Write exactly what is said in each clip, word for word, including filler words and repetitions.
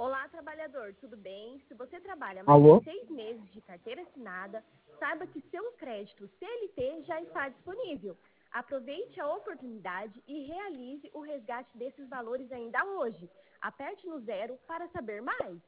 Olá, trabalhador, tudo bem? Se você trabalha mais Alô? de seis meses de carteira assinada, saiba que seu crédito C L T já está disponível. Aproveite a oportunidade e realize o resgate desses valores ainda hoje. Aperte no zero para saber mais.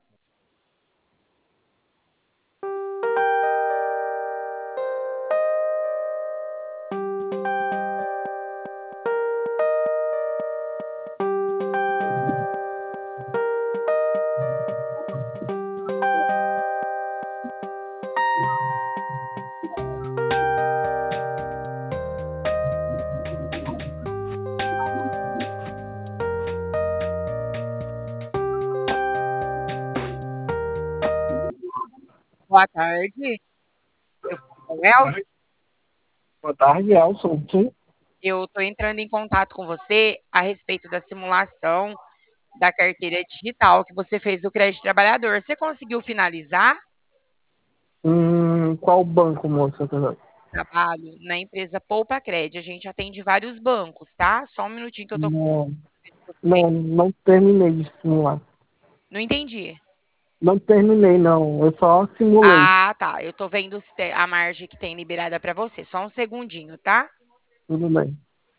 Boa tarde. Eu, El, Boa tarde, Elson. Sim? eu estou entrando em contato com você a respeito da simulação da carteira digital que você fez do crédito trabalhador. Você conseguiu finalizar? Hum, qual banco, moça? Trabalho na empresa Poupa Cred. A gente atende vários bancos, tá? Só um minutinho que eu tô com Não, você. não, não terminei de simular. Não entendi. Não terminei, não. Eu só simulei. Ah, tá. Eu tô vendo se tem- a margem que tem liberada para você. Só um segundinho, tá? Tudo bem.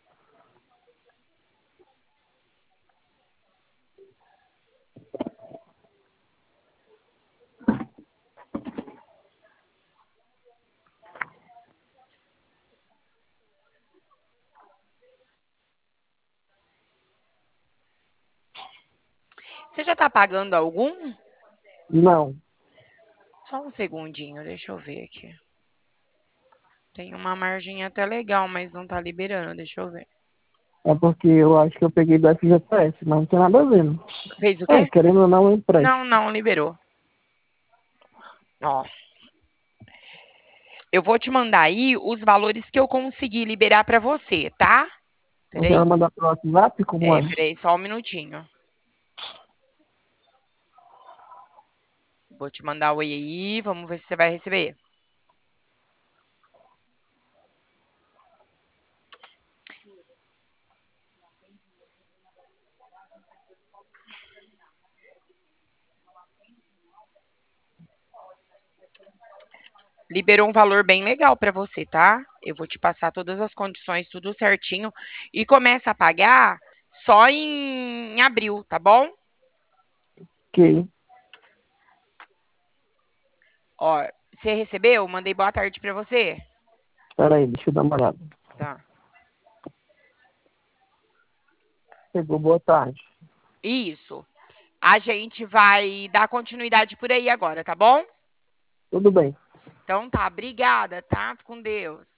Você já tá pagando algum? Não, Só um segundinho, deixa eu ver aqui. Tem uma margem até legal, mas não tá liberando, deixa eu ver. é porque eu acho que eu peguei do F G T S, mas não tem nada a ver. Não. Fez o É, quê? querendo ou não, eu empresto. Não, não liberou. Ó, eu vou te mandar aí os valores que eu consegui liberar para você, tá? Você vai Peraí. mandar pelo WhatsApp? Como É, é? peraí, só um minutinho. Vou te mandar o oi aí, vamos ver se você vai receber. Liberou um valor bem legal para você, tá? Eu vou te passar todas as condições, tudo certinho. E começa a pagar só em, em abril, tá bom? Ok. Ó, você recebeu? Mandei boa tarde para você. Espera aí, deixa eu dar uma olhada. Tá. Chegou, boa tarde. Isso. A gente vai dar continuidade por aí agora, tá bom? Tudo bem. Então tá, obrigada, tá? Fica com Deus.